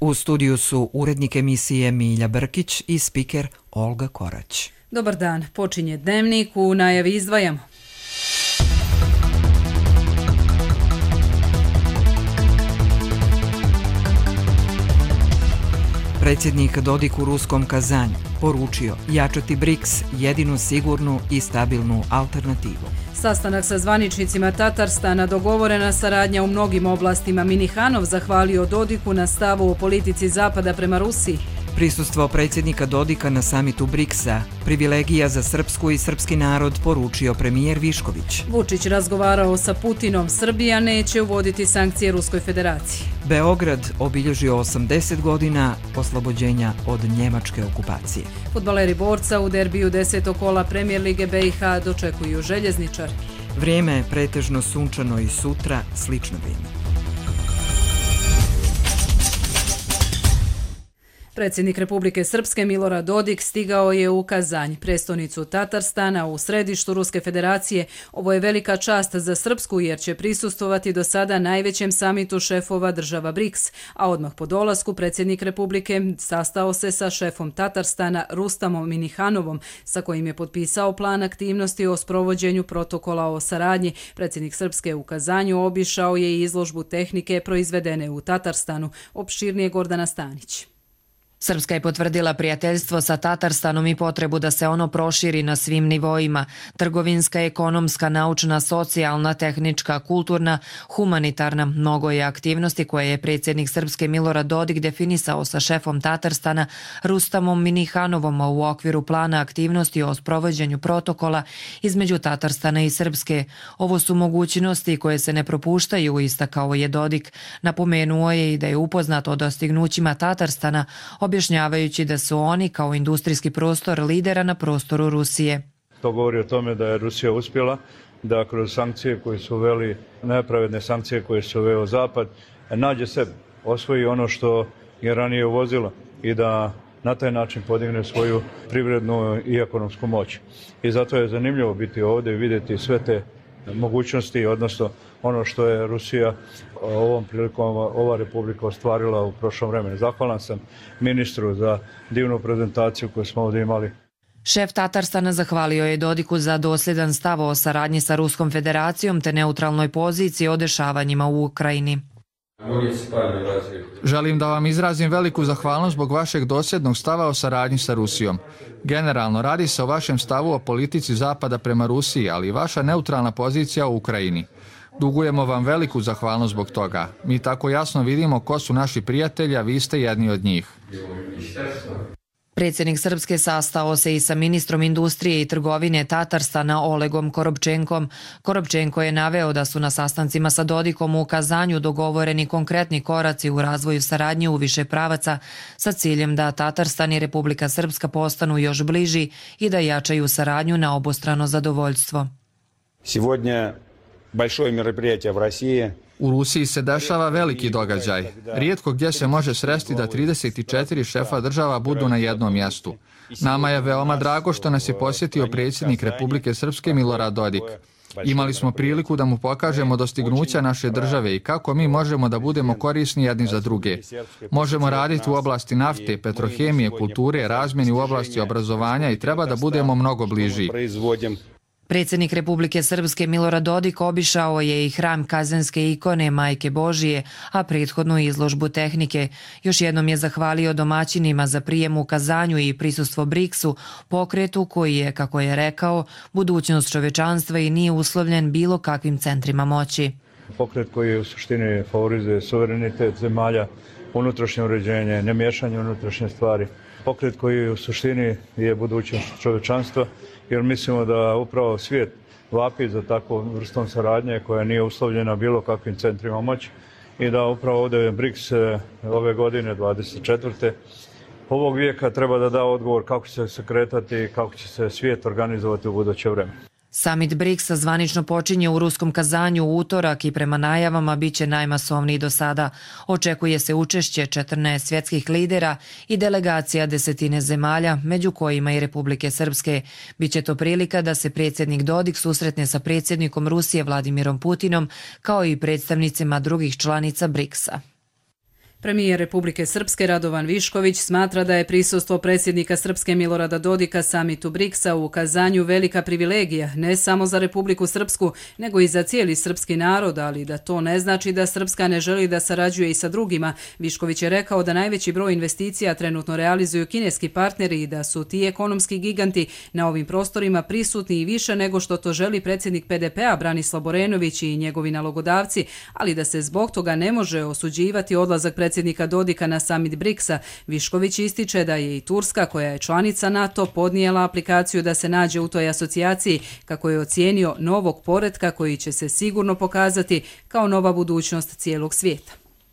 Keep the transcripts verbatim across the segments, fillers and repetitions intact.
U studiju su urednik emisije Milja Brkić i spiker Olga Korać. Dobar dan, počinje Dnevnik, u najavi izdvajamo. Predsjednik Dodik u ruskom Kazanju poručio jačati BRICS, jedinu sigurnu i stabilnu alternativu. Sastanak sa zvaničnicima Tatarstana, dogovorena saradnja u mnogim oblastima. Minihanov zahvalio Dodiku na stavu o politici Zapada prema Rusiji. Prisustvo predsjednika Dodika na samitu BRICS-a, privilegija za srpsku i srpski narod, poručio premijer Višković. Vučić razgovarao sa Putinom, Srbija neće uvoditi sankcije Ruskoj federaciji. Beograd obilježio osamdeset godina oslobođenja od njemačke okupacije. Fudbaleri Borca u derbiju desetog kola Premijer lige B i H dočekuju željezničari. Vrijeme je pretežno sunčano i sutra slično vrijeme. Predsjednik Republike Srpske Milorad Dodik stigao je u Kazanj, prestonicu Tatarstana u središtu Ruske federacije. Ovo je velika čast za Srpsku jer će prisustvovati do sada najvećem samitu šefova država BRICS, a odmah po dolasku predsjednik Republike sastao se sa šefom Tatarstana Rustamom Minihanovom, sa kojim je potpisao plan aktivnosti o sprovođenju protokola o saradnji. Predsjednik Srpske u Kazanju obišao je i izložbu tehnike proizvedene u Tatarstanu. Opširnije Gordana Stanić. Srpska je potvrdila prijateljstvo sa Tatarstanom i potrebu da se ono proširi na svim nivoima. Trgovinska, ekonomska, naučna, socijalna, tehnička, kulturna, humanitarna. Mnogo je aktivnosti koje je predsjednik Srpske Milorad Dodik definisao sa šefom Tatarstana Rustamom Minihanovom u okviru plana aktivnosti o sprovođenju protokola između Tatarstana i Srpske. Ovo su mogućnosti koje se ne propuštaju, istakao je Dodik. Napomenuo je i da je upoznat o dostignućima Tatarstana, objašnjavajući da su oni kao industrijski prostor lidera na prostoru Rusije. To govori o tome da je Rusija uspjela da kroz sankcije koje su uveli, nepravedne sankcije koje su uveo Zapad, nađe sebe, osvoji ono što je ranije uvozila i da na taj način podigne svoju privrednu i ekonomsku moć. I zato je zanimljivo biti ovdje i vidjeti sve te mogućnosti, odnosno ono što je Rusija ovom prilikom, ova republika ostvarila u prošlom vremenu. Zahvalan sam ministru za divnu prezentaciju koju smo ovdje imali. Šef Tatarstana zahvalio je Dodiku za dosljedan stav o saradnji sa Ruskom federacijom te neutralnoj poziciji o dešavanjima u Ukrajini. Želim da vam izrazim veliku zahvalnost zbog vašeg dosljednog stava o saradnji sa Rusijom. Generalno, radi se o vašem stavu o politici Zapada prema Rusiji, ali i vaša neutralna pozicija u Ukrajini. Dugujemo vam veliku zahvalnost zbog toga. Mi tako jasno vidimo ko su naši prijatelji, a vi ste jedni od njih. Predsjednik Srpske sastao se i sa ministrom industrije i trgovine Tatarstana Olegom Korobčenkom. Korobčenko je naveo da su na sastancima sa Dodikom u Kazanju dogovoreni konkretni koraci u razvoju saradnje u više pravaca sa ciljem da Tatarstan i Republika Srpska postanu još bliži i da jačaju saradnju na obostrano zadovoljstvo. Сегодня большое мероприятие в России. U Rusiji se dešava veliki događaj. Rijetko gdje se može sresti da trideset četiri šefa država budu na jednom mjestu. Nama je veoma drago što nas je posjetio predsjednik Republike Srpske Milorad Dodik. Imali smo priliku da mu pokažemo dostignuća naše države i kako mi možemo da budemo korisni jedni za druge. Možemo raditi u oblasti nafte, petrohemije, kulture, razmjeni u oblasti obrazovanja i treba da budemo mnogo bliži. Predsjednik Republike Srpske Milorad Dodik obišao je i hram Kazanske ikone Majke Božije, a prethodnu izložbu tehnike. Još jednom je zahvalio domaćinima za prijem u Kazanju i prisustvo BRICS-u, pokretu koji je, kako je rekao, budućnost čovečanstva i nije uslovljen bilo kakvim centrima moći. Pokret koji u suštini favorizuje suverenitet zemalja, unutrašnje uređenje, nemiješanje unutrašnje stvari. Pokret koji u suštini je budućnost čovečanstva, jer mislimo da upravo svijet vapi za takvom vrstom saradnje koja nije uslovljena bilo kakvim centrima moći i da upravo ovdje BRICS ove godine, dvadeset četvrte ovog vijeka treba da da odgovor kako će se kretati i kako će se svijet organizovati u buduće vreme. Summit BRICS-a zvanično počinje u ruskom Kazanju u utorak i prema najavama bit će najmasovniji do sada. Očekuje se učešće četrnaest svjetskih lidera i delegacija desetine zemalja, među kojima i Republike Srpske. Biće to prilika da se predsjednik Dodik susretne sa predsjednikom Rusije Vladimirom Putinom, kao i predstavnicima drugih članica BRICS-a. Premijer Republike Srpske Radovan Višković smatra da je prisustvo predsjednika Srpske Milorada Dodika samitu briksa u Kazanju velika privilegija, ne samo za Republiku Srpsku, nego i za cijeli srpski narod, ali da to ne znači da Srpska ne želi da sarađuje i sa drugima. Višković je rekao da najveći broj investicija trenutno realizuju kineski partneri i da su ti ekonomski giganti na ovim prostorima prisutni i više nego što to želi predsjednik P D P-a Branislav Borenović i njegovi nalogodavci, ali da se zbog toga ne može osuđivati odlazak predsjednika predsjednika Dodika na samit briksa. Višković ističe da je i Turska, koja je članica NATO, podnijela aplikaciju da se nađe u toj asocijaciji, kako je ocijenio novog poretka koji će se sigurno pokazati kao nova budućnost cijelog svijeta.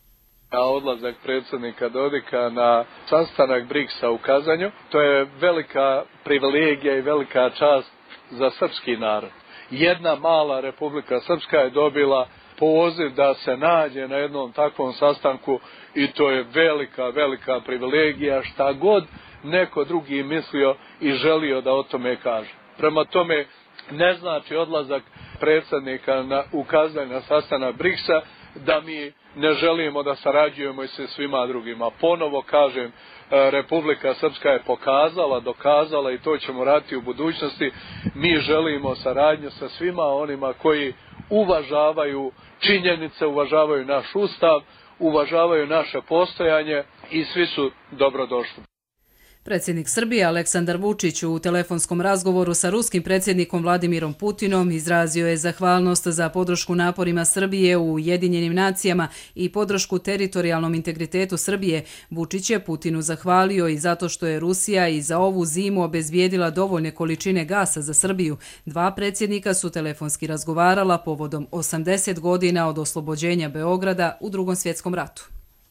Odlazak predsjednika Dodika na sastanak briksa u Kazanju, to je velika privilegija i velika čast za srpski narod. Jedna mala Republika Srpska je dobila poziv da se nađe na jednom takvom sastanku i to je velika, velika privilegija, šta god neko drugi mislio i želio da o tome kaže. Prema tome, ne znači odlazak predsjednika na, u Kazanj na sastanak briksa da mi ne želimo da sarađujemo i sa svima drugima. Ponovo kažem, Republika Srpska je pokazala, dokazala i to ćemo raditi u budućnosti. Mi želimo saradnju sa svima onima koji uvažavaju činjenice, uvažavaju naš ustav, uvažavaju naše postojanje i svi su dobrodošli. Predsjednik Srbije Aleksandar Vučić u telefonskom razgovoru sa ruskim predsjednikom Vladimirom Putinom izrazio je zahvalnost za podršku naporima Srbije u Ujedinjenim nacijama i podršku teritorijalnom integritetu Srbije. Vučić je Putinu zahvalio i zato što je Rusija i za ovu zimu obezbijedila dovoljne količine gasa za Srbiju. Dva predsjednika su telefonski razgovarala povodom osamdeset godina od oslobođenja Beograda u Drugom svjetskom ratu.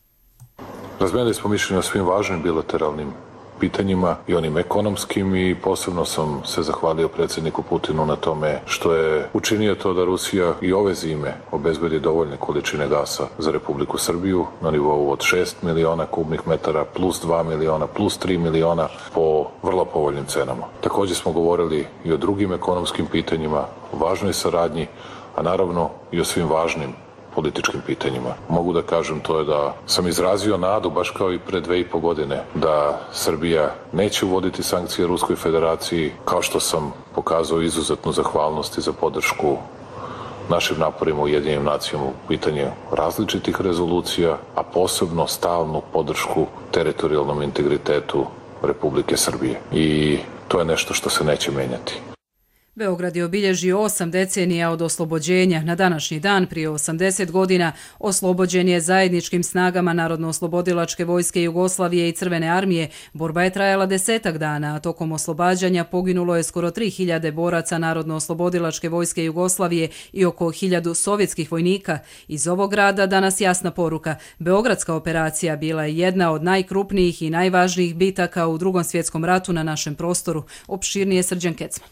Razmijenili smo mišljenje o svim važnim bilateralnim pitanjima i onim ekonomskim i posebno sam se zahvalio predsjedniku Putinu na tome što je učinio to da Rusija i ove zime obezbedi dovoljne količine gasa za Republiku Srbiju na nivou od šest miliona kubnih metara plus dva miliona plus tri miliona po vrlo povoljnim cenama. Također smo govorili i o drugim ekonomskim pitanjima, o važnoj saradnji, a naravno i o svim važnim političkim pitanjima. Mogu da kažem to je da sam izrazio nadu, baš kao i pre dve i po godine, da Srbija neće uvoditi sankcije Ruskoj federaciji, kao što sam pokazao izuzetnu zahvalnost i za podršku našim naporima u Ujedinjenim nacijama u pitanju različitih rezolucija, a posebno stalnu podršku teritorijalnom integritetu Republike Srbije. I to je nešto što se neće menjati. Beograd je obilježio osam decenija od oslobođenja. Na današnji dan, prije osamdeset godina, oslobođen je zajedničkim snagama Narodno-oslobodilačke vojske Jugoslavije i Crvene armije. Borba je trajala desetak dana, a tokom oslobađanja poginulo je skoro tri hiljade boraca Narodno-oslobodilačke vojske Jugoslavije i oko hiljadu sovjetskih vojnika. Iz ovog grada danas jasna poruka. Beogradska operacija bila je jedna od najkrupnijih i najvažnijih bitaka u Drugom svjetskom ratu na našem prostoru. Opširnije Srđan Kecman.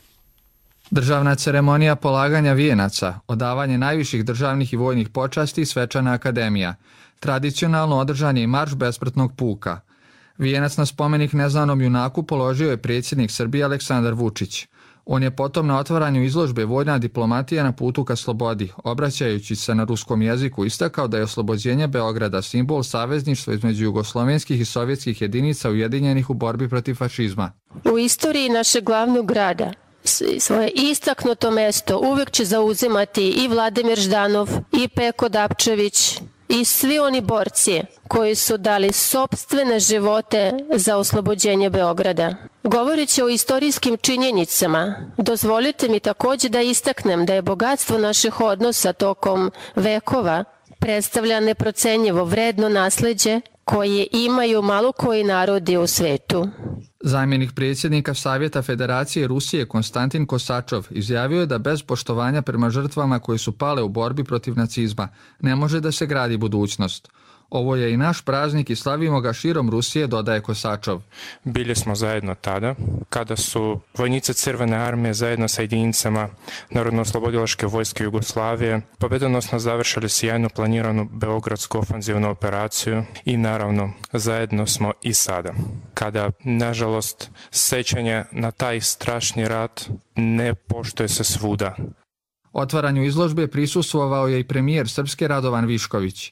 Državna ceremonija polaganja vijenaca, odavanje najviših državnih i vojnih počasti i svečana akademija. Tradicionalno održan je i marš besmrtnog puka. Vijenac na spomenik neznanom junaku položio je predsjednik Srbije Aleksandar Vučić. On je potom na otvaranju izložbe Vojna diplomatija na putu ka slobodi, obraćajući se na ruskom jeziku, istakao da je oslobođenje Beograda simbol savezništva između jugoslovenskih i sovjetskih jedinica ujedinjenih u borbi protiv fašizma. U istoriji našeg glavnog grada svoje istaknuto mesto uvek će zauzimati i Vladimir Ždanov, i Peko Dapčević, i svi oni borci koji su dali sopstvene živote za oslobođenje Beograda. Govoreći o istorijskim činjenicama, dozvolite mi također da istaknem da je bogatstvo naših odnosa tokom vekova predstavlja neprocenjivo vredno nasleđe koje imaju malo koji narodi u svetu. Zamjenik predsjednika Savjeta Federacije Rusije Konstantin Kosačov izjavio je da bez poštovanja prema žrtvama koji su pale u borbi protiv nacizma ne može da se gradi budućnost. Ovo je i naš praznik i slavimo ga širom Rusije, dodaje Kosačov. Bili smo zajedno tada, kada su vojnici Crvene armije zajedno sa jedinicama Narodno-oslobodilačke vojske Jugoslavije pobedonosno završili sjajno planiranu beogradsku ofanzivnu operaciju i naravno zajedno smo i sada. Kada, nažalost, sećanje na taj strašni rat ne poštuje se svuda. Otvaranju izložbe prisustvovao je i premijer Srpske Radovan Višković.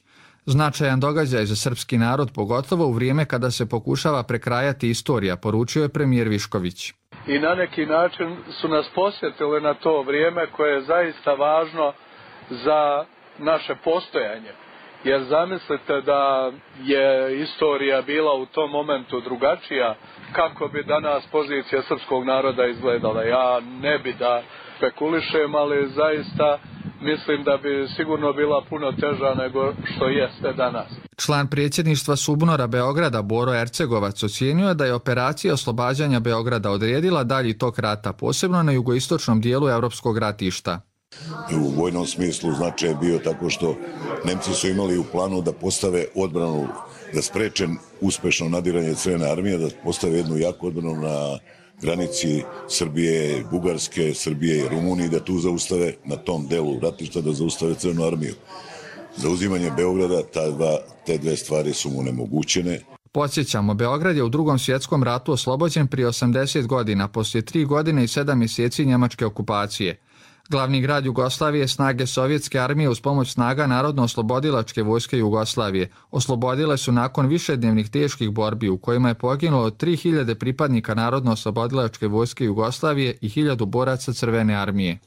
Značajan događaj za srpski narod, pogotovo u vrijeme kada se pokušava prekrajati istorija, poručio je premijer Višković. I na neki način su nas posjetili na to vrijeme koje je zaista važno za naše postojanje. Jer zamislite da je istorija bila u tom momentu drugačija, kako bi danas pozicija srpskog naroda izgledala. Ja ne bi da spekulišem, ali zaista mislim da bi sigurno bila puno teža nego što jeste danas. Član predsjedništva Subnora Beograda Boro Ercegovac ocijenio je da je operacija oslobađanja Beograda odredila dalji tok rata, posebno na jugoistočnom dijelu europskog ratišta. U vojnom smislu značaj je bio tako što Nemci su imali u planu da postave odbranu, da spreče uspešno nadiranje Crvene armije, da postave jednu jaku odbranu na granici Srbije, Bugarske, Srbije i Rumunije, da tu zaustave, na tom delu ratišta, da zaustave Crvenu armiju. Zauzimanje Beograda, ta dva, te dve stvari su mu nemogućene. Podsjećamo, Beograd je u Drugom svjetskom ratu oslobođen prije osamdeset godina, poslije tri godine i sedam mjeseci njemačke okupacije. Glavni grad Jugoslavije, snage Sovjetske armije uz pomoć snaga Narodno-oslobodilačke vojske Jugoslavije oslobodile su nakon višednevnih teških borbi u kojima je poginulo tri hiljade pripadnika Narodno-oslobodilačke vojske Jugoslavije i hiljadu boraca Crvene armije.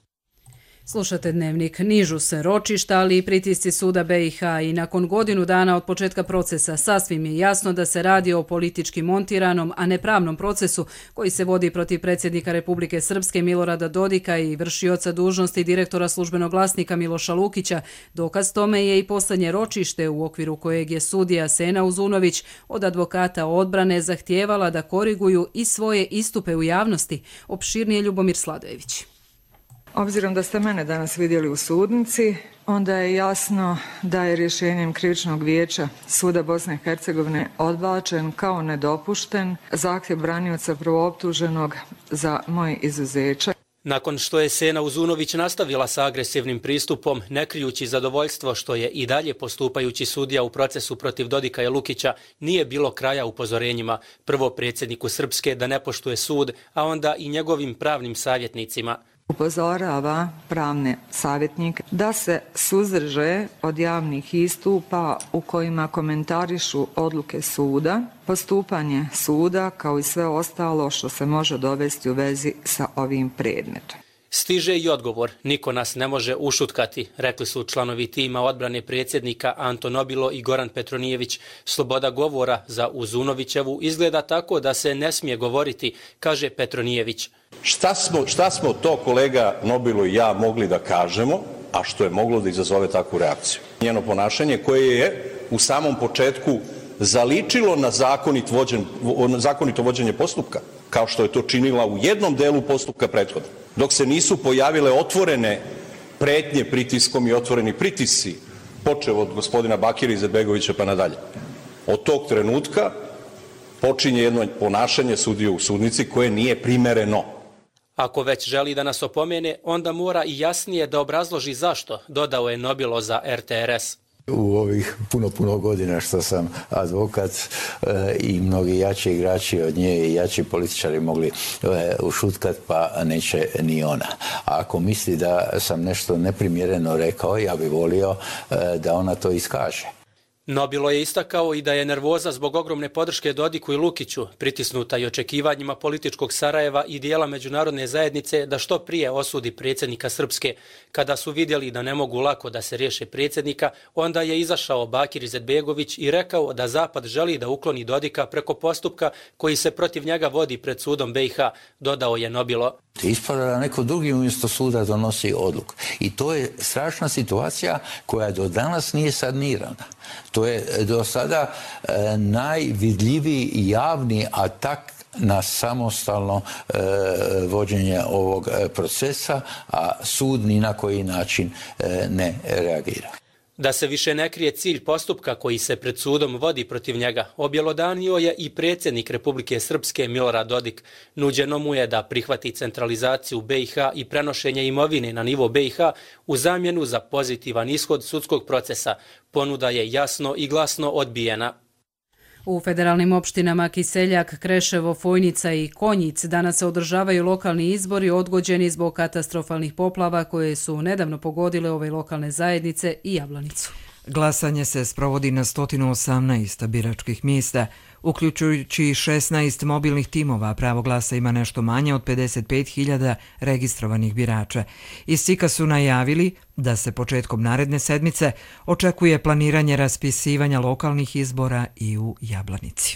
Slušate Dnevnik. Nižu se ročišta, ali i pritisci suda B i H i nakon godinu dana od početka procesa sasvim je jasno da se radi o politički montiranom, a ne pravnom procesu koji se vodi protiv predsjednika Republike Srpske Milorada Dodika i vršioca dužnosti direktora Službenog glasnika Miloša Lukića. Dokaz tome je i posljednje ročište u okviru kojeg je sudija Sena Uzunović od advokata odbrane zahtijevala da koriguju i svoje istupe u javnosti. Opširnije Ljubomir Sladojević. Obzirom da ste mene danas vidjeli u sudnici, onda je jasno da je rješenjem Krivičnog vijeća Suda Bosne i Hercegovine odbačen kao nedopušten zahtjev branioca prvooptuženog za moje izuzeće. Nakon što je Sena Uzunović nastavila sa agresivnim pristupom, ne krijući zadovoljstvo što je i dalje postupajući sudija u procesu protiv Dodika i Lukića, nije bilo kraja upozorenjima, prvo predsjedniku Srpske da ne poštuje sud, a onda i njegovim pravnim savjetnicima. Upozorava pravne savjetnike da se suzdrže od javnih istupa u kojima komentarišu odluke suda, postupanje suda kao i sve ostalo što se može dovesti u vezi sa ovim predmetom. Stiže i odgovor, niko nas ne može ušutkati, rekli su članovi tima odbrane predsjednika Anto Nobilo i Goran Petronijević. Sloboda govora za Uzunovićevu izgleda tako da se ne smije govoriti, kaže Petronijević. Šta smo, šta smo to kolega Nobilo i ja mogli da kažemo, a što je moglo da izazove takvu reakciju? Njeno ponašanje koje je u samom početku zaličilo na zakonit vođen, zakonito vođenje postupka, kao što je to činila u jednom delu postupka prethodno. Dok se nisu pojavile otvorene pretnje pritiskom i otvoreni pritisci, počev od gospodina Bakira Izetbegovića pa nadalje. Od tog trenutka počinje jedno ponašanje sudije u sudnici koje nije primereno. Ako već želi da nas opomene, onda mora i jasnije da obrazloži zašto, dodao je Nobilo za R T R S. U ovih puno, puno godina što sam advokat e, i mnogi jači igrači od nje i jači političari mogli e, ušutkat, pa neće ni ona. A ako misli da sam nešto neprimjereno rekao, ja bih volio e, da ona to iskaže. Nobilo je istakao i da je nervoza zbog ogromne podrške Dodiku i Lukiću, pritisnuta i očekivanjima političkog Sarajeva i dijela međunarodne zajednice da što prije osudi predsjednika Srpske. Kada su vidjeli da ne mogu lako da se riješe predsjednika, onda je izašao Bakir Izetbegović i rekao da Zapad želi da ukloni Dodika preko postupka koji se protiv njega vodi pred sudom B i H, dodao je Nobilo. Ispada da neko drugi umjesto suda donosi odluku. I to je strašna situacija koja do danas nije sanirana. To je do sada e, najvidljiviji javni atak na samostalno e, vođenje ovog procesa, a sud ni na koji način e, ne reagira. Da se više ne krije cilj postupka koji se pred sudom vodi protiv njega, objelodanio je i predsjednik Republike Srpske Milorad Dodik. Nuđeno mu je da prihvati centralizaciju B i H i prenošenje imovine na nivo B i H u zamjenu za pozitivan ishod sudskog procesa. Ponuda je jasno i glasno odbijena. U federalnim opštinama Kiseljak, Kreševo, Fojnica i Konjic danas se održavaju lokalni izbori odgođeni zbog katastrofalnih poplava koje su nedavno pogodile ove lokalne zajednice i Jablanicu. Glasanje se sprovodi na sto osamnaest biračkih mjesta, uključujući šesnaest mobilnih timova. Pravo glasa ima nešto manje od pedeset pet hiljada registrovanih birača. Iz C I K-a su najavili da se početkom naredne sedmice očekuje planiranje raspisivanja lokalnih izbora i u Jablanici.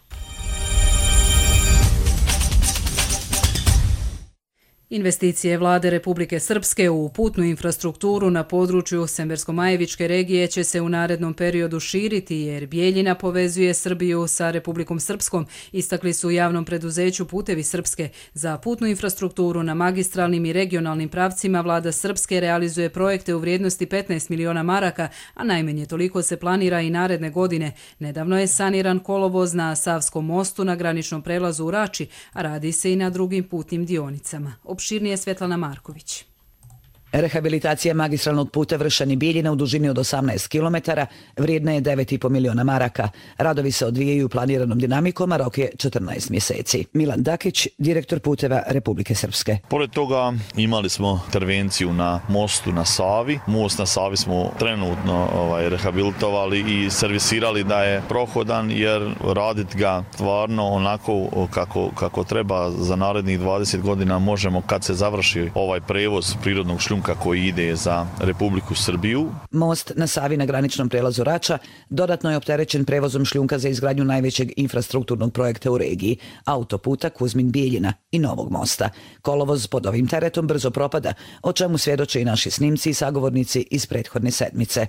Investicije vlade Republike Srpske u putnu infrastrukturu na području Sembersko-Majevičke regije će se u narednom periodu širiti jer Bijeljina povezuje Srbiju sa Republikom Srpskom, istakli su u javnom preduzeću Putevi Srpske. Za putnu infrastrukturu na magistralnim i regionalnim pravcima vlada Srpske realizuje projekte u vrijednosti petnaest miliona maraka, a najmanje toliko se planira i naredne godine. Nedavno je saniran kolovoz na Savskom mostu na graničnom prelazu u Rači, a radi se i na drugim putnim dionicama. Opširnije Svetlana Marković. Rehabilitacija magistralnog puta Vršani-Bijeljina u dužini od osamnaest kilometara vrijedna je devet i po miliona maraka. Radovi se odvijaju planiranom dinamikom, a rok je četrnaest mjeseci. Milan Dakić, direktor Puteva Republike Srpske. Pored toga imali smo intervenciju na mostu na Savi. Most na Savi smo trenutno ovaj, rehabilitovali i servisirali da je prohodan, jer raditi ga stvarno onako kako, kako treba za narednih dvadeset godina možemo kad se završi ovaj prevoz prirodnog šljunka koji ide za Republiku Srbiju. Most na Savi na graničnom prelazu Rača dodatno je opterećen prevozom šljunka za izgradnju najvećeg infrastrukturnog projekta u regiji, autoputa Kuzmin-Bijeljina i novog mosta. Kolovoz pod ovim teretom brzo propada, o čemu svjedoče i naši snimci i sagovornici iz prethodne sedmice.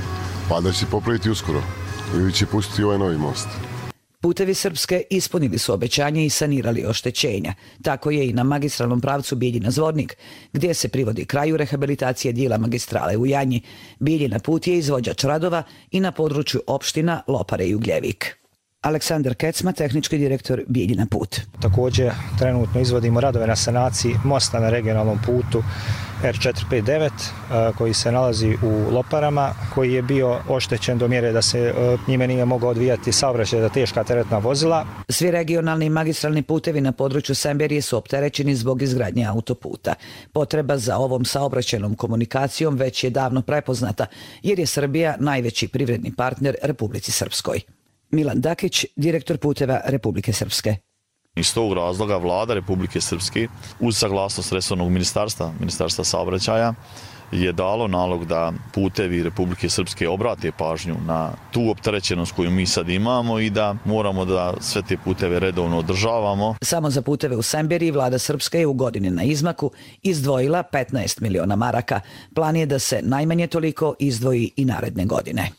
Pa da će popraviti uskoro ili će pustiti ovaj novi most. Putevi Srpske ispunili su obećanje i sanirali oštećenja. Tako je i na magistralnom pravcu Bijeljina-Zvornik, gdje se privodi kraju rehabilitacije dijela magistrale u Janji. Bijeljina put je izvođač radova i na području opština Lopare i Ugljevik. Aleksandar Kecma, tehnički direktor Bijeljina put. Također trenutno izvodimo radove na sanaciji mosta na regionalnom putu R četiri pet devet koji se nalazi u Loparama, koji je bio oštećen do mjere da se njime nije mogao odvijati saobraćaj za teška teretna vozila. Svi regionalni i magistralni putevi na području Semberije su opterećeni zbog izgradnje autoputa. Potreba za ovom saobraćajnom komunikacijom već je davno prepoznata, jer je Srbija najveći privredni partner Republici Srpskoj. Milan Dakić, direktor Puteva Republike Srpske. Iz tog razloga vlada Republike Srpske uz saglasnost resornog ministarstva, ministarstva saobraćaja, je dalo nalog da putevi Republike Srpske obrate pažnju na tu opterećenost koju mi sad imamo i da moramo da sve te puteve redovno održavamo. Samo za puteve u Semberiji vlada Srpska je u godini na izmaku izdvojila petnaest miliona maraka. Plan je da se najmanje toliko izdvoji i naredne godine.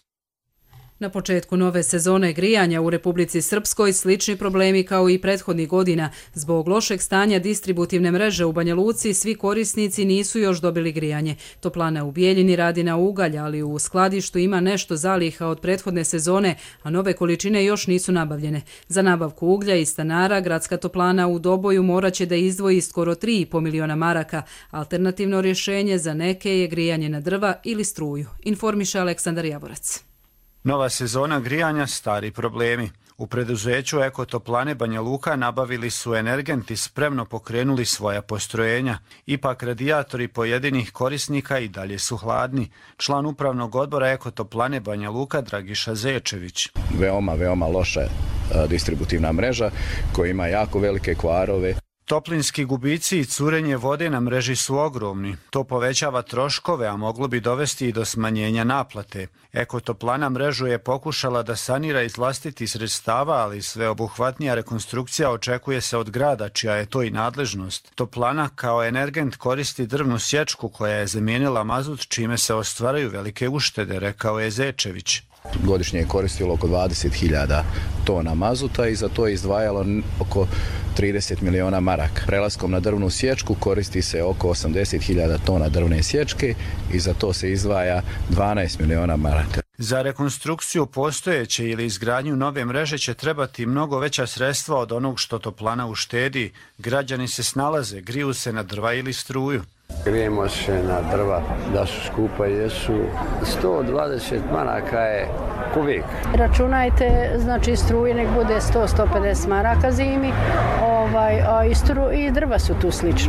Na početku nove sezone grijanja u Republici Srpskoj slični problemi kao i prethodnih godina. Zbog lošeg stanja distributivne mreže u Banja Luci svi korisnici nisu još dobili grijanje. Toplana u Bijeljini radi na ugalj, ali u skladištu ima nešto zaliha od prethodne sezone, a nove količine još nisu nabavljene. Za nabavku uglja i stanara gradska toplana u Doboju moraće da izdvoji skoro tri i po miliona maraka. Alternativno rješenje za neke je grijanje na drva ili struju, informiše Aleksandar Javorac. Nova sezona grijanja, stari problemi. U preduzeću Ekotoplane Banja Luka nabavili su energent i spremno pokrenuli svoja postrojenja. Ipak radijatori pojedinih korisnika i dalje su hladni. Član upravnog odbora Ekotoplane Banja Luka Dragiša Zečević. Veoma, veoma loša distributivna mreža koja ima jako velike kvarove. Toplinski gubici i curenje vode na mreži su ogromni. To povećava troškove, a moglo bi dovesti i do smanjenja naplate. Ekotoplana mrežu je pokušala da sanira iz vlastitih sredstava, ali sveobuhvatnija rekonstrukcija očekuje se od grada, čija je to i nadležnost. Toplana kao energent koristi drvnu sječku koja je zamijenila mazut, čime se ostvaraju velike uštede, rekao je Zečević. Godišnje je koristilo oko dvadeset hiljada tona mazuta i za to je izdvajalo oko trideset miliona maraka. Prelaskom na drvnu sječku koristi se oko osamdeset hiljada tona drvne sječke i za to se izdvaja dvanaest miliona maraka. Za rekonstrukciju postojeće ili izgradnju nove mreže će trebati mnogo veća sredstva od onog što toplana uštedi. Građani se snalaze, griju se na drva ili struju. Grijemo se na drva, da su skupa jesu. sto dvadeset maraka je kubik. Računajte, znači struje nek bude sto do sto pedeset maraka zimi, ovaj, a i, stru, i drva su tu slično.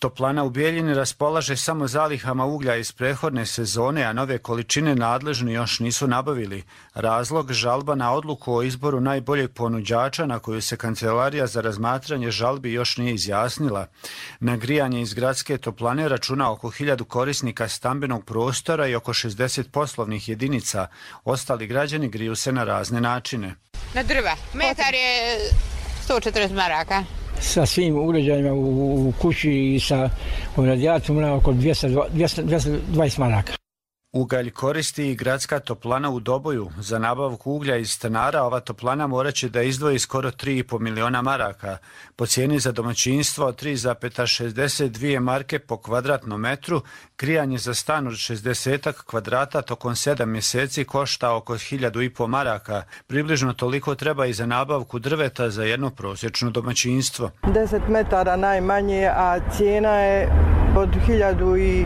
Toplana u Bijeljini raspolaže samo zalihama uglja iz prethodne sezone, a nove količine nadležni još nisu nabavili. Razlog žalba na odluku o izboru najboljeg ponuđača na koju se Kancelarija za razmatranje žalbi još nije izjasnila. Na grijanje iz gradske toplane računa oko hiljadu korisnika stambenog prostora i oko šezdeset poslovnih jedinica. Ostali građani griju se na razne načine. Na drva. Metar je sto četrdeset maraka. Sa svim uređajima u, u kući i sa radijatorom oko dvjesto dvadeset maraka. Ugalj koristi i gradska toplana u Doboju. Za nabavku uglja iz stanara ova toplana moraće da izdvoji skoro tri i pol miliona maraka. Po cijeni za domaćinstvo od tri zarez šezdeset dvije marke po kvadratnom metru, grijanje za stan od šezdeset kvadrata tokom sedam mjeseci košta oko hiljadu i pol maraka. Približno toliko treba i za nabavku drveta za jedno prosječno domaćinstvo. deset metara najmanje, a cijena je od hiljadu i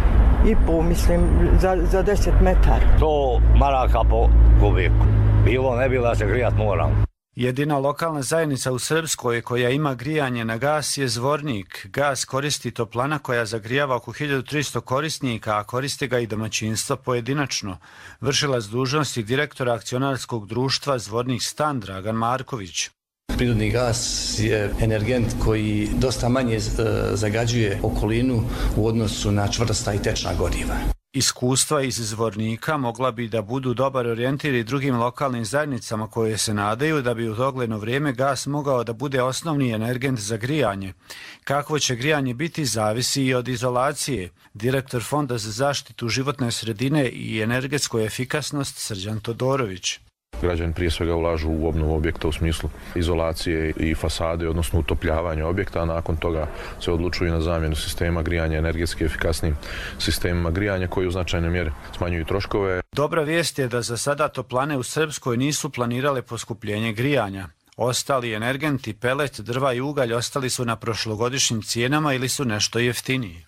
i pol, mislim, za, za deset metara. sto maraka po kubiku. Bilo ne bilo da se grijat moram. Jedina lokalna zajednica u Srpskoj koja ima grijanje na gas je Zvornik. Gas koristi toplana koja zagrijava oko hiljadu tristo korisnika, a koristi ga i domaćinstva pojedinačno. Vršilac dužnosti direktora akcionarskog društva Zvornik Stan Dragan Marković. Prirodni gas je energent koji dosta manje zagađuje okolinu u odnosu na čvrsta i tečna goriva. Iskustva iz Zvornika mogla bi da budu dobar orijentir i drugim lokalnim zajednicama koje se nadaju da bi u dogledno vrijeme gas mogao da bude osnovni energent za grijanje. Kakvo će grijanje biti zavisi i od izolacije. Direktor Fonda za zaštitu životne sredine i energetsku efikasnost Srđan Todorović. Građani prije svega ulažu u obnovu objekta u smislu izolacije i fasade, odnosno utopljavanja objekta, a nakon toga se odlučuju na zamjenu sistema grijanja energetski efikasnim sistemima grijanja koji u značajnoj mjeri smanjuju troškove. Dobra vijest je da za sada toplane u Srpskoj nisu planirale poskupljenje grijanja. Ostali energenti, pelet, drva i ugalj ostali su na prošlogodišnjim cijenama ili su nešto jeftiniji.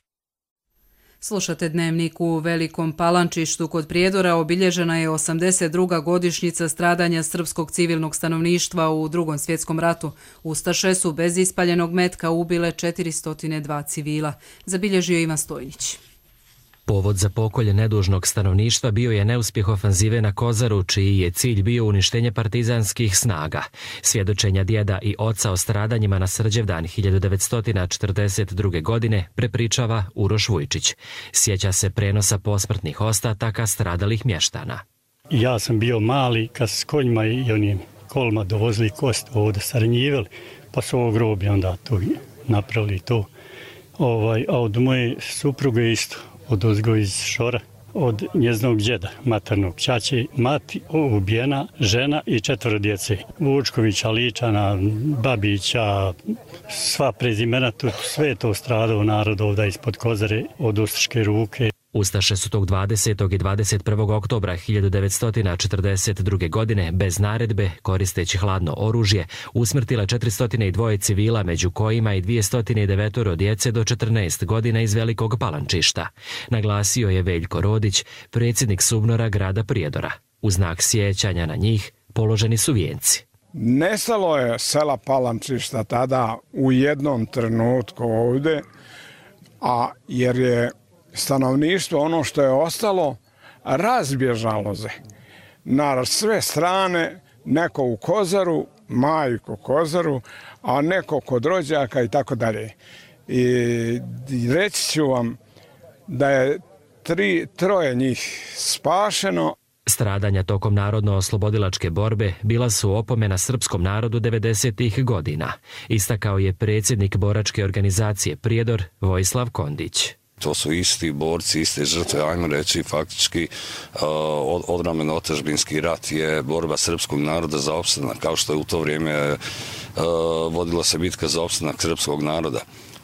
Slušate Dnevnik. U Velikom Palančištu kod Prijedora obilježena je osamdeset druga godišnjica stradanja srpskog civilnog stanovništva u Drugom svjetskom ratu. Ustaše su bez ispaljenog metka ubile četiristo dva civila. Zabilježio Ivan Stojnić. Povod za pokolje nedužnog stanovništva bio je neuspjeh ofanzive na Kozaru, čiji je cilj bio uništenje partizanskih snaga. Svjedočenja djeda i oca o stradanjima na Srđevdan hiljadu devetsto četrdeset druge. godine prepričava Uroš Vujčić. Sjeća se prenosa posmrtnih ostataka stradalih mještana. Ja sam bio mali kad s konjima i onim kolima dovozili kost ovdje saranjivali, pa su ovo groblje onda to napravili to. Ovaj, a od moje supruge isto. Od ozgo iz Šora, od njeznog djeda, maternog ćaće, mati, ubijena, žena i četvoro djece. Vučkovića, Ličana, Babića, sva prezimena, tu, sve je to stradao narod ovdje ispod Kozare od ustaške ruke. Ustaše su tog dvadesetog i dvadeset prvog oktobra hiljadu devetsto četrdeset druge. godine bez naredbe, koristeći hladno oružje, usmrtile četiristo dva civila, među kojima i dvjesto devet djece do četrnaest godina iz Velikog Palančišta. Naglasio je Veljko Rodić, predsjednik SUBNOR-a grada Prijedora. U znak sjećanja na njih položeni su vijenci. Nestalo je sela Palančišta tada u jednom trenutku ovdje, a jer je stanovništvo, ono što je ostalo, razbježalo se na sve strane, neko u Kozaru, majku Kozaru, a neko kod rođaka i tako dalje. I reći ću vam da je tri, troje njih spašeno. Stradanja tokom narodno-oslobodilačke borbe bila su opomena srpskom narodu devedesetih godina, istakao je predsjednik boračke organizacije Prijedor Vojislav Kondić. To su isti borci, iste žrtve, ajmo reći, faktički odbramben otadžbinski rat je borba srpskog naroda za opstanak, kao što je u to vrijeme vodila se bitka za opstanak srpskog naroda.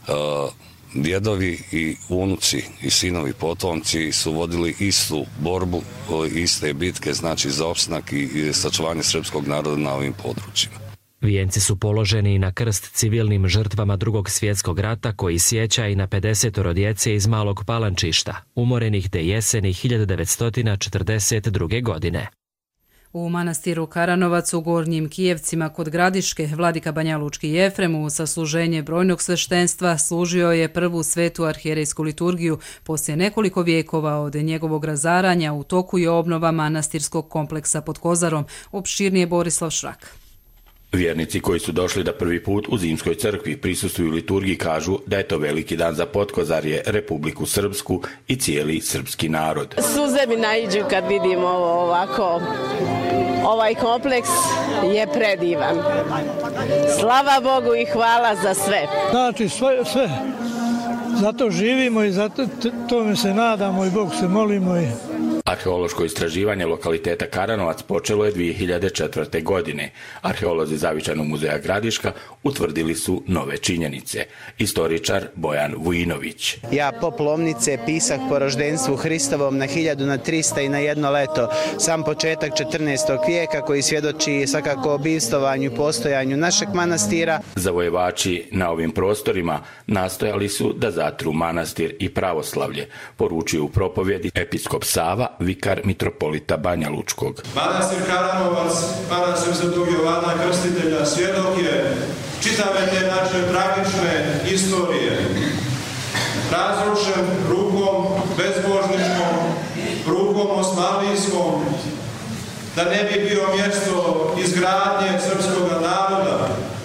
Djedovi i unuci i sinovi potomci su vodili istu borbu, iste bitke, znači za opstanak i sačuvanje srpskog naroda na ovim područjima. Vijenci su položeni i na krst civilnim žrtvama Drugog svjetskog rata, koji sjeća i na pedesetoro djece iz Malog Palančišta, umorenih te jeseni hiljadu devetsto četrdeset druge. godine. U manastiru Karanovac u Gornjim Kijevcima kod Gradiške vladika Banjalučki Jefrem u sasluženje brojnog sveštenstva služio je prvu svetu arhijerejsku liturgiju poslije nekoliko vijekova od njegovog razaranja. U toku je obnova manastirskog kompleksa pod Kozarom. Opširnije Borislav Šrak. Vjernici koji su došli da prvi put u Zimskoj crkvi prisustvuju liturgiji kažu da je to veliki dan za Potkozarje, Republiku Srpsku i cijeli srpski narod. Suze mi naiđu kad vidim ovo ovako. Ovaj kompleks je predivan. Slava Bogu i hvala za sve. Znači sve, sve. Zato živimo i zato tome se nadamo i Bogu se molimo. I... Arheološko istraživanje lokaliteta Karanovac počelo je dvije hiljade četvrte. godine. Arheolozi Zavičajnog muzeja Gradiška utvrdili su nove činjenice. Istoričar Bojan Vujinović. Ja poplovnice pisah po roždenstvu Hristovom na hiljadu na trista i na jedno leto. Sam početak četrnaestog vijeka koji svjedoči svakako o bivstovanju i postojanju našeg manastira. Zavojevači na ovim prostorima nastojali su da zatru manastir i pravoslavlje, poručuju u propovjedi episkop Sava, vikar mitropolita Banja Lučkog. Manastir Karanovac, manastir Svetog Jovana Krstitelja, svjedok je čitave te naše tragične istorije. Razrušen rukom bezbožničkom, rukom osmanlijskom, da ne bi bio mjesto izgradnje srpskog naroda,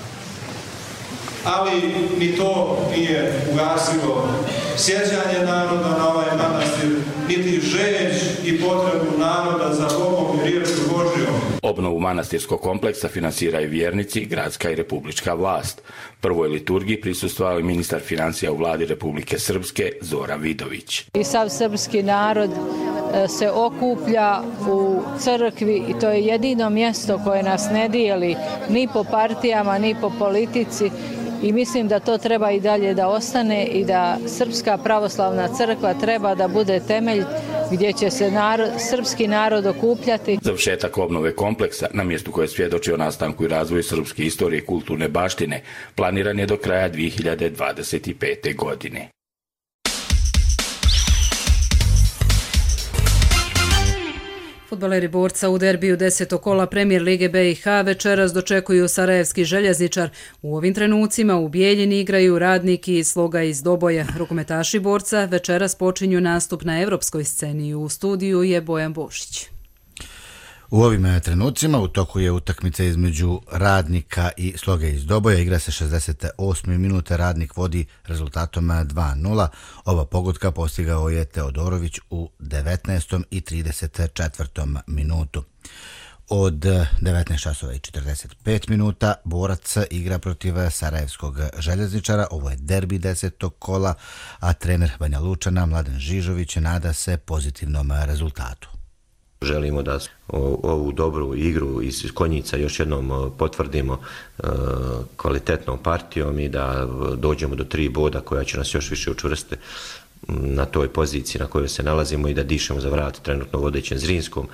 ali ni to nije ugasilo sjećanje naroda na ovaj manastir, niti žeđ i potrebu naroda za Bogom i riječju Božjom. Obnovu manastirskog kompleksa finansiraju vjernici, gradska i republička vlast. Prvoj liturgiji prisustvovao je ministar financija u vladi Republike Srpske Zora Vidović. I sav srpski narod se okuplja u crkvi i to je jedino mjesto koje nas ne dijeli ni po partijama, ni po politici. I mislim da to treba i dalje da ostane i da Srpska pravoslavna crkva treba da bude temelj gdje će se narod, srpski narod okupljati. Završetak obnove kompleksa na mjestu koje svjedoči o nastanku i razvoju srpske istorije i kulturne baštine planiran je do kraja dvije hiljade dvadeset pete. godine. Fudbaleri Borca u derbiju desetog kola Premijer Lige B i H večeras dočekuju Sarajevski Željezničar. U ovim trenucima u Bijeljini igraju Radnik i Sloga iz Doboja. Rukometaši Borca večeras počinju nastup na evropskoj sceni. U studiju je Bojan Bošić. U ovim trenucima u toku je utakmica između Radnika i Sloge iz Doboja. Igra se šezdeset osme minute. Radnik vodi rezultatom dva nula. Ova pogotka postigao je Teodorović u devetnaestom i trideset četvrtom minutu. Od devetnaest časova i četrdeset pet minuta Borac igra protiv Sarajevskog Željezničara. Ovo je derbi desetog kola, a trener Banja Lučana Mladen Žižović nada se pozitivnom rezultatu. Želimo da ovu dobru igru iz Konjica još jednom potvrdimo kvalitetnom partijom i da dođemo do tri boda koja će nas još više učvrstiti na toj poziciji na kojoj se nalazimo i da dišemo za vrat trenutno vodećem Zrinskom.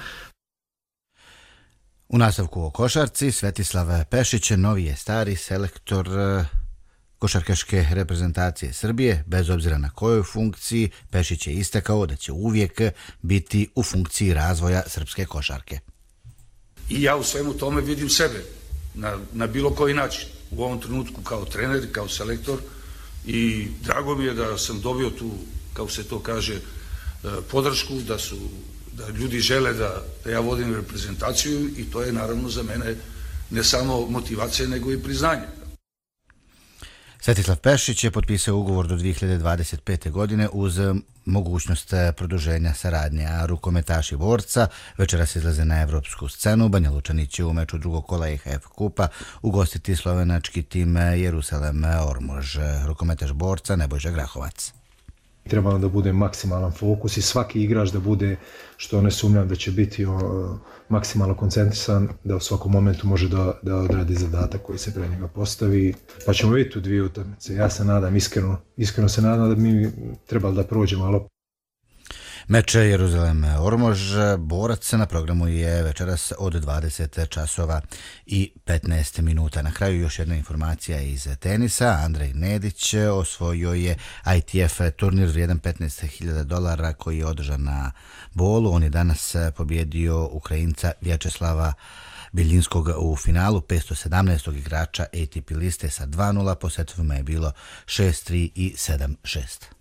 U nastavku o košarci Svetislav Pešić, novi je stari selektor košarkaške reprezentacije Srbije. Bez obzira na kojoj funkciji, Pešić je istakao da će uvijek biti u funkciji razvoja srpske košarke. I ja u svemu tome vidim sebe na, na bilo koji način. U ovom trenutku kao trener, kao selektor i drago mi je da sam dobio tu, kao se to kaže, podršku, da su da ljudi žele da, da ja vodim reprezentaciju i to je naravno za mene ne samo motivacija nego i priznanje. Svetislav Pešić je potpisao ugovor do dvije hiljade dvadeset pete. godine uz mogućnost produženja saradnje, a rukometaši Borca večeras izlaze na evropsku scenu. Banja Lučani će u meču drugog kola E H F kupa ugostiti slovenački tim Jerusalem Ormož. Rukometaš Borca Nebojša Grahovac. Treba da bude maksimalan fokus i svaki igrač da bude, što ne sumnjam da će biti o, maksimalno koncentrisan, da u svakom momentu može da, da odradi zadatak koji se pre njega postavi. Pa ćemo vidjeti u dvije utakmice. Ja se nadam, iskreno, iskreno se nadam da mi trebali da prođemo, ali Meč Jeruzalem-Ormož borac na programu je večeras od dvadeset časova i petnaest minuta. Na kraju još jedna informacija iz tenisa. Andrej Nedić osvojio je I T F turnir vrijedan petnaest hiljada dolara koji je održan na Bolu. On je danas pobjedio Ukrajinca Vjačeslava Biljinskog u finalu petsto sedamnaestog igrača A T P liste sa dva nula. Po setovima je bilo šest tri i sedam šest.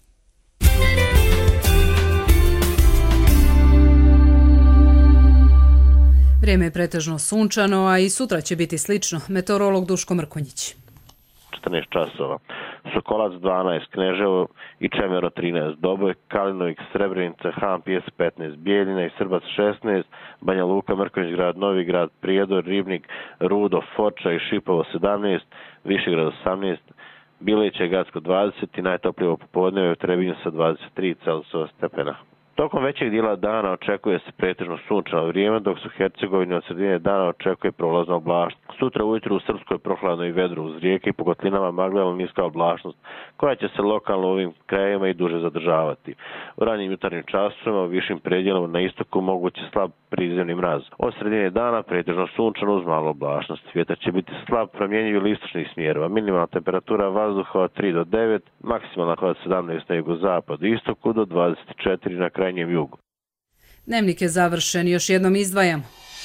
Vrijeme je pretežno sunčano, a i sutra će biti slično. Meteorolog Duško Mrkonjić. četrnaest časova. Sokolac dvanaest, Kneževo i Čemero trinaest, Doboj, Kalinovik, Srebrenica, Han Pijes petnaest, Bijeljina i Srbac šesnaest, Banja Luka, Mrkonjić grad, Novi grad, Prijedor, Ribnik, Rudo, Foča i Šipovo sedamnaest, Višegrad osamnaest, Bileće i Gacko dvadeset i najtoplije popodne je u Trebinju sa dvadeset tri Celzijusova stepena. Tokom većeg dijela dana očekuje se pretežno sunčano vrijeme, dok se u Hercegovini od sredine dana očekuje prolazna oblačnost. Sutra ujutru u Srpskoj prohladno i vedro uz rijeke i po kotlinama magla ili niska oblačnost, koja će se lokalno u ovim krajevima i duže zadržavati. U ranijim jutarnjim časovima u višim predjelima na istoku moguće slab prizemni mraz. Od sredine dana pretežno sunčano uz malu oblačnost. Vjetar će biti slab, promjenjiv ili istočnih smjerova. Minimalna temperatura vazduha od tri do devet, maksimalna od sedamnaest na jugozapadu i istoku do dvadeset četiri na krajnjem jugu. Dnevnik je završen, još jednom izdvajamo.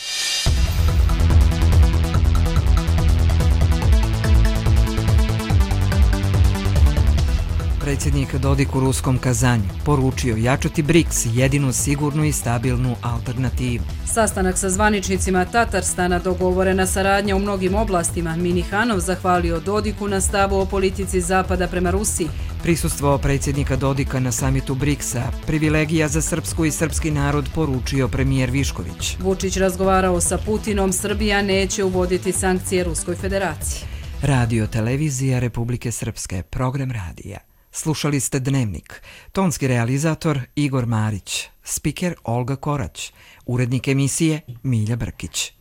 Predsjednik Dodik u ruskom Kazanju poručio jačati BRICS, jedinu sigurnu i stabilnu alternativu. Sastanak sa zvaničnicima Tatarstana, dogovorena saradnja u mnogim oblastima. Minihanov zahvalio Dodiku na stavu o politici Zapada prema Rusiji. Prisustvo predsjednika Dodika na samitu BRICS-a, privilegija za srpsku i srpski narod, poručio premijer Višković. Vučić razgovarao sa Putinom, Srbija neće uvoditi sankcije Ruskoj federaciji. Radio televizija Republike Srpske, program radija. Slušali ste Dnevnik. Tonski realizator Igor Marić, spiker Olga Korać, urednik emisije Milja Brkić.